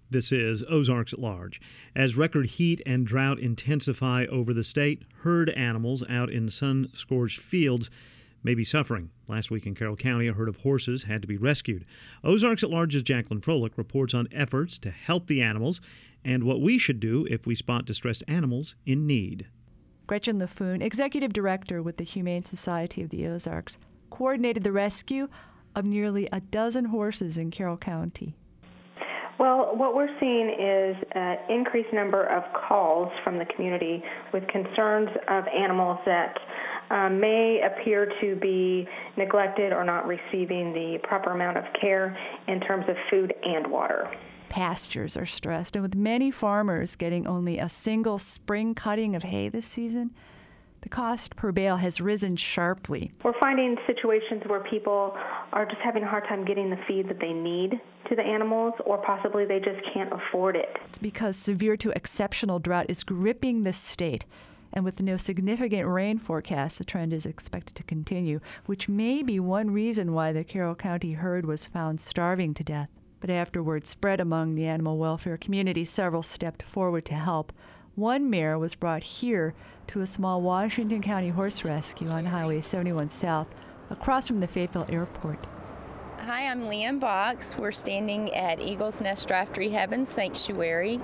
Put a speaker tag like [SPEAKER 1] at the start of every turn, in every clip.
[SPEAKER 1] This is Ozarks at Large. As record heat and drought intensify over the state, herd animals out in sun-scorched fields may be suffering. Last week in Carroll County, a herd of horses had to be rescued. Ozarks at Large's Jacqueline Froelich reports on efforts to help the animals and what we should do if we spot distressed animals in need.
[SPEAKER 2] Gretchen Laffoon, Executive Director with the Humane Society of the Ozarks, coordinated the rescue of nearly a dozen horses in Carroll County.
[SPEAKER 3] Well, what we're seeing is an increased number of calls from the community with concerns of animals that may appear to be neglected or not receiving the proper amount of care in terms of food and water.
[SPEAKER 2] Pastures are stressed, and with many farmers getting only a single spring cutting of hay this season, the cost per bale has risen sharply.
[SPEAKER 3] We're finding situations where people are just having a hard time getting the feed that they need to the animals, or possibly they just can't afford it.
[SPEAKER 2] It's because severe to exceptional drought is gripping the state. And with no significant rain forecast, the trend is expected to continue, which may be one reason why the Carroll County herd was found starving to death. But after word spread among the animal welfare community, several stepped forward to help. One mare was brought here to a small Washington County horse rescue on Highway 71 South, across from the Fayetteville Airport.
[SPEAKER 4] Hi, I'm Leanne Box. We're standing at Eagles Nest Draft Rehab and Sanctuary.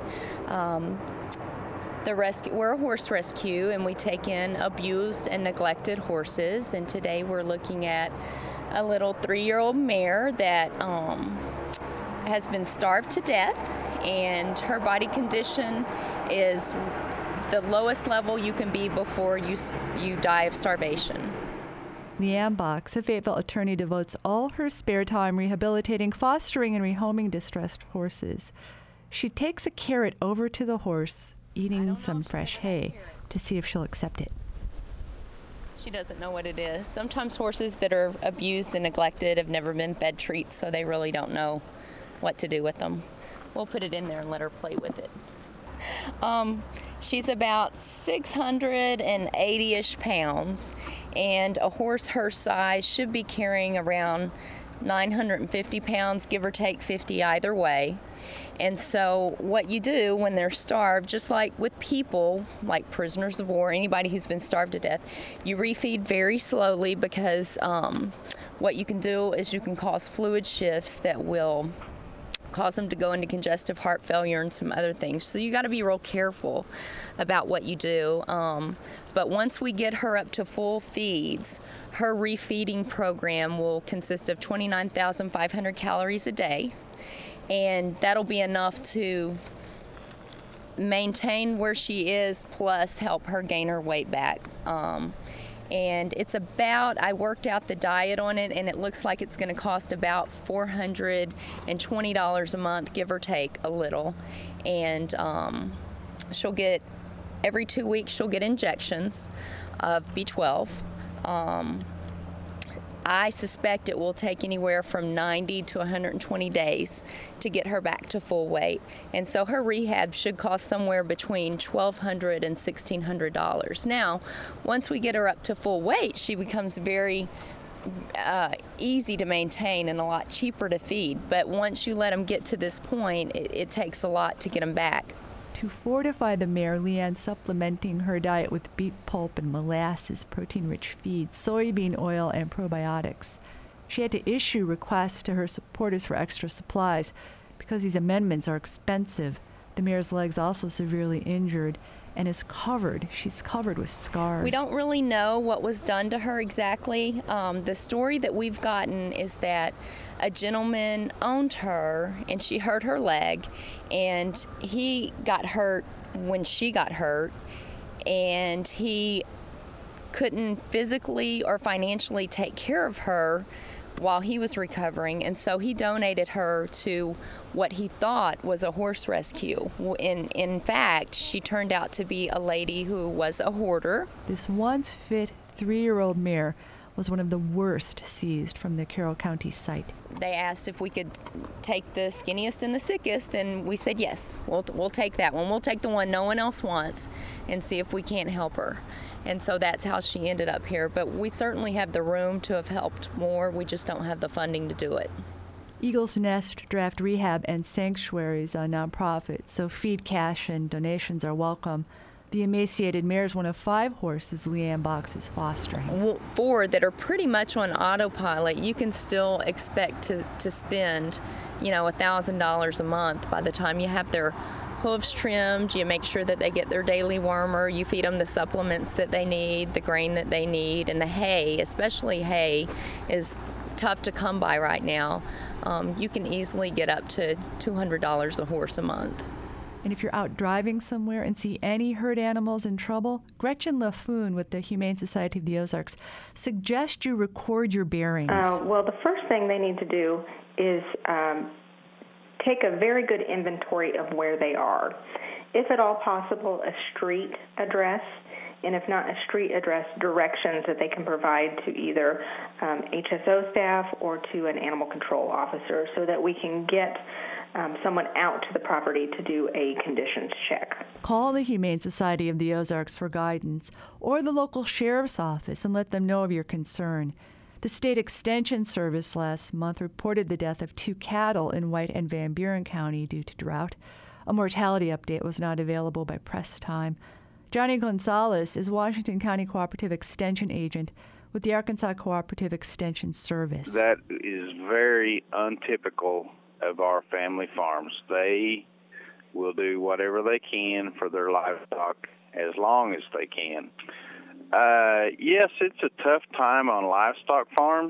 [SPEAKER 4] We're a horse rescue, and we take in abused and neglected horses. And today we're looking at a little 3-year-old mare that has been starved to death, and her body condition is the lowest level you can be before you die of starvation.
[SPEAKER 2] Leanne Box, a Fayetteville attorney, devotes all her spare time rehabilitating, fostering, and rehoming distressed horses. She takes a carrot over to the horse, eating some fresh hay, to see if she'll accept it.
[SPEAKER 4] She doesn't know what it is. Sometimes horses that are abused and neglected have never been fed treats, so they really don't know what to do with them. We'll put it in there and let her play with it. She's about 680-ish pounds, and a horse her size should be carrying around 950 pounds, give or take 50 either way. And so what you do when they're starved, just like with people, like prisoners of war, anybody who's been starved to death, you refeed very slowly, because what you can do is you can cause fluid shifts that will cause them to go into congestive heart failure and some other things. So you got to be real careful about what you do. But once we get her up to full feeds, her refeeding program will consist of 29,500 calories a day. And that'll be enough to maintain where she is, plus help her gain her weight back. And it's about, I worked out the diet on it, and it looks like it's going to cost about $420 a month, give or take a little. And she'll get, every 2 weeks, she'll get injections of B12. I suspect it will take anywhere from 90 to 120 days to get her back to full weight. And so her rehab should cost somewhere between $1,200 and $1,600. Now, once we get her up to full weight, she becomes very easy to maintain and a lot cheaper to feed. But once you let them get to this point, it takes a lot to get them back.
[SPEAKER 2] To fortify the mare, Leanne's supplementing her diet with beet pulp and molasses, protein-rich feeds, soybean oil, and probiotics. She had to issue requests to her supporters for extra supplies because these amendments are expensive. The mare's leg's also severely injured and is covered. She's covered with scars.
[SPEAKER 4] We don't really know what was done to her exactly. The story that we've gotten is that a gentleman owned her, and she hurt her leg, and he got hurt when she got hurt, and he couldn't physically or financially take care of her while he was recovering, and so he donated her to what he thought was a horse rescue. In fact, she turned out to be a lady who was a hoarder.
[SPEAKER 2] This once fit 3-year-old mare was one of the worst seized from the Carroll County site.
[SPEAKER 4] They asked if we could take the skinniest and the sickest, and we said yes, we'll take that one. We'll take the one no one else wants and see if we can't help her. And so that's how she ended up here. But we certainly have the room to have helped more. We just don't have the funding to do it.
[SPEAKER 2] Eagle's Nest Draft Rehab and Sanctuary is a nonprofit, so feed cash and donations are welcome. The emaciated mare is one of 5 horses Leanne Box is fostering.
[SPEAKER 4] 4 that are pretty much on autopilot. You can still expect to spend, $1,000 a month by the time you have their hooves trimmed. You make sure that they get their daily wormer. You feed them the supplements that they need, the grain that they need, and the hay, especially hay, is tough to come by right now. You can easily get up to $200 a horse a month.
[SPEAKER 2] And if you're out driving somewhere and see any herd animals in trouble, Gretchen LaFoon with the Humane Society of the Ozarks suggests you record your bearings.
[SPEAKER 3] Well, the first thing they need to do is take a very good inventory of where they are. If at all possible, a street address, and if not a street address, directions that they can provide to either HSO staff or to an animal control officer so that we can get someone out to the property to do a conditions check.
[SPEAKER 2] Call the Humane Society of the Ozarks for guidance or the local sheriff's office and let them know of your concern. The State Extension Service last month reported the death of 2 cattle in White and Van Buren County due to drought. A mortality update was not available by press time. Johnny Gonzalez is Washington County Cooperative Extension Agent with the Arkansas Cooperative Extension Service.
[SPEAKER 5] That is very untypical of our family farms. They will do whatever they can for their livestock as long as they can. Yes, it's a tough time on livestock farms.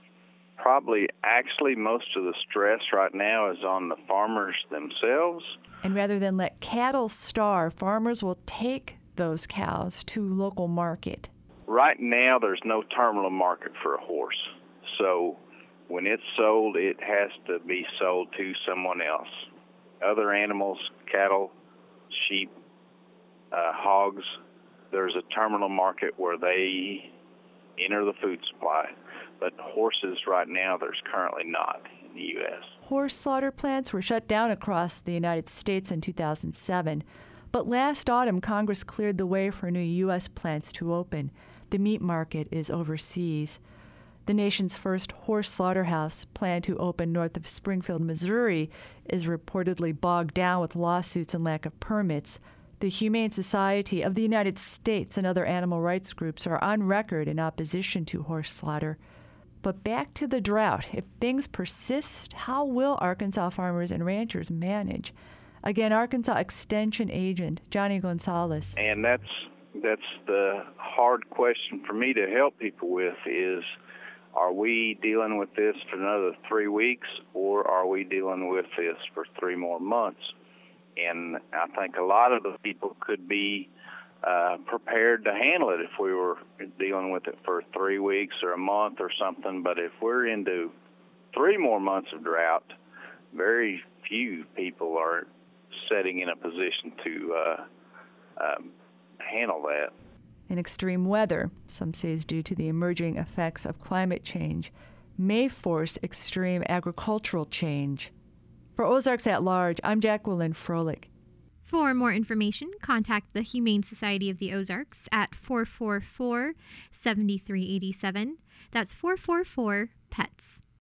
[SPEAKER 5] Actually, most of the stress right now is on the farmers themselves.
[SPEAKER 2] And rather than let cattle starve, farmers will take those cows to local market.
[SPEAKER 5] Right now, there's no terminal market for a horse. So when it's sold, it has to be sold to someone else. Other animals, cattle, sheep, hogs, there's a terminal market where they enter the food supply. But horses right now, there's currently not in the U.S.
[SPEAKER 2] Horse slaughter plants were shut down across the United States in 2007. But last autumn, Congress cleared the way for new U.S. plants to open. The meat market is overseas. The nation's first horse slaughterhouse, planned to open north of Springfield, Missouri, is reportedly bogged down with lawsuits and lack of permits. The Humane Society of the United States and other animal rights groups are on record in opposition to horse slaughter. But back to the drought. If things persist, how will Arkansas farmers and ranchers manage? Again, Arkansas Extension Agent Johnny Gonzalez.
[SPEAKER 5] And that's the hard question for me to help people with is, are we dealing with this for another 3 weeks, or are we dealing with this for 3 more months? And I think a lot of the people could be prepared to handle it if we were dealing with it for 3 weeks or a month or something. But if we're into 3 more months of drought, very few people are setting in a position to handle that.
[SPEAKER 2] And extreme weather, some say is due to the emerging effects of climate change, may force extreme agricultural change. For Ozarks at Large, I'm Jacqueline Froelich.
[SPEAKER 6] For more information, contact the Humane Society of the Ozarks at 444-7387. That's 444-PETS.